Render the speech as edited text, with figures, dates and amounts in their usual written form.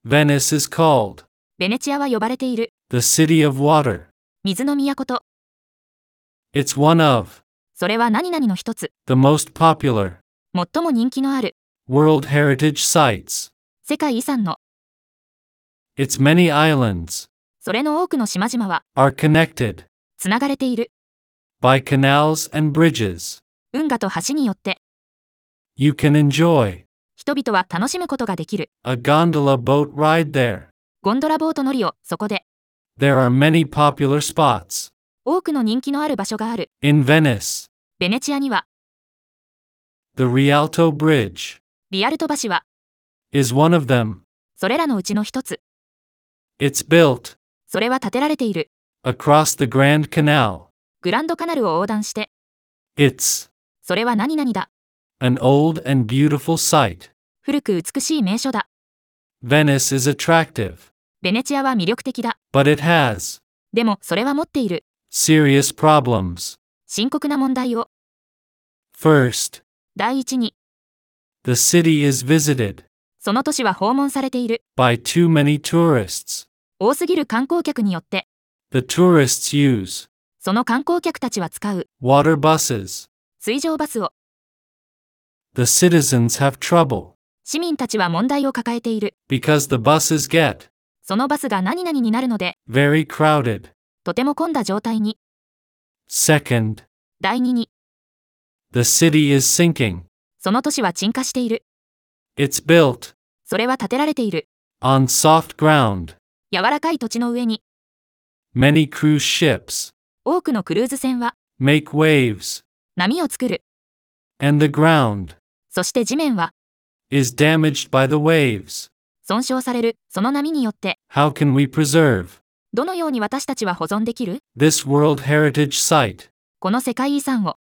Venice is called ベネチアは呼ばれている。 the city of water. 水の都と。 It's one of それは何々の一つ。 the most popular 最も人気のある。 World Heritage Sites. 世界遺産の。 Its many islands それの多くの島々は are connected つながれている。 by canals and bridges. 運河と橋によって You can enjoy 人々は楽しむことができる。 a gondola boat ride there. ゴンドラボート乗りをそこで。 There are many popular spots 多くの人気のある場所がある。 in Venice. ベネチアには The Rialto Bridge リアルト橋は is one of them. それらのうちの一つ。 It's built それは建てられている。 across the Grand Canal. グランドカナルを横断して。 It's それは何々だ。 an old and beautiful site. 古く美しい名所だ。 Venice is attractive, ベネチアは魅力的だ。 but it has でもそれは持っている。 serious problems. 深刻な問題を。 First, 第一に、 the city is visited その都市は訪問されている。 by too many tourists. 多すぎる観光客によって、 The tourists use その観光客たちは使う water buses. 水上バスを。 The citizens have trouble 市民たちは問題を抱えている。 because the buses get そのバスが何々になるので、 very crowded. とても混んだ状態に。 Second, 第二に、 the city is sinking. その都市は沈下している。 It's built それは建てられている。 on soft ground. 柔らかい土地の上に、 Many cruise ships 多くのクルーズ船は make waves, 波を作る。 and the ground そして地面は is damaged by the waves. 損傷される。その波によって、 How can we preserve どのように私たちは保存できる？ this World Heritage Site? この世界遺産を。